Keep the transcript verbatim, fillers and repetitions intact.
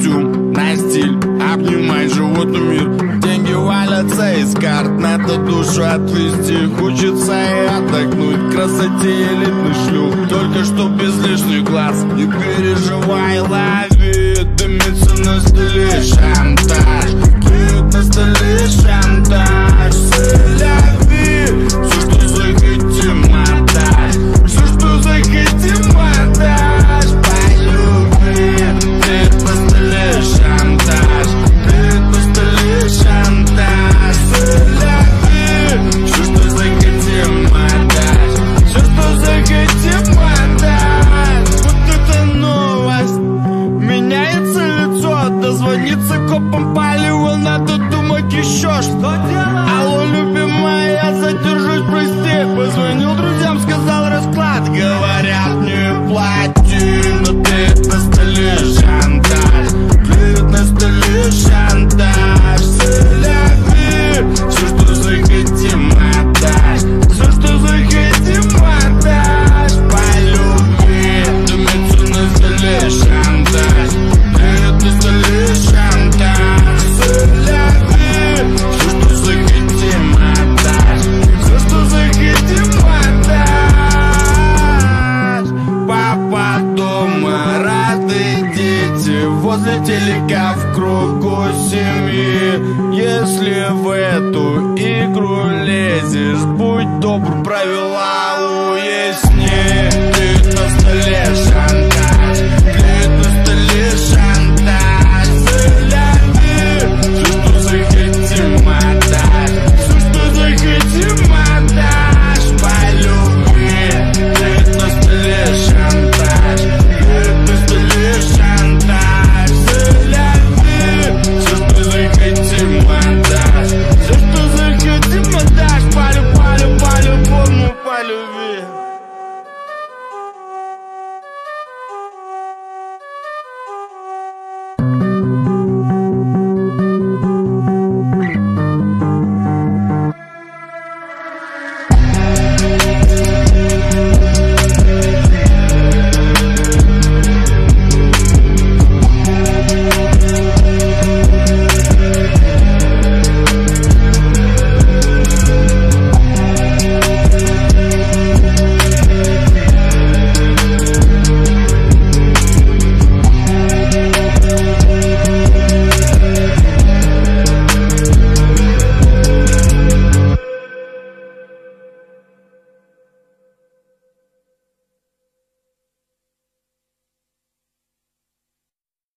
костюм, на стиль, обнимай животный мир. Деньги валятся из карт, надо душу отвести. Хочется и отдохнуть, красоте элитных шлюх, только что без лишних глаз. Не переживай, лови, дымится на столе шантаж, клюет на столе шантаж. Селяви, все, что захотим, отдашь, все, что захотим, отдашь. По любви, клюет на столе шантаж, клюет на столе шантаж. Селяви, все, что захотим, отдашь, все, что захотим, отдашь. Вот это новость, меняется лицо, дозвониться копам палево, надо думать еще что. Алло, любимая, я задержусь, прости. Позвонил друзьям, сказал расклад, говорят, не плати. Но ты на столе шантаж, клюет на столе шантаж. Селяви, все, что захотим, отдашь, все, что захотим, отдашь. По любви, дымится на столе шантаж, клюет на столе шантаж. Селяви, все, что захотим, отдашь, все, что захотим, отдашь. Папа дома, рады дети, возле телека в кругу семьи. Если в эту игру лезешь, будь добр, правила уясни. Ты на столе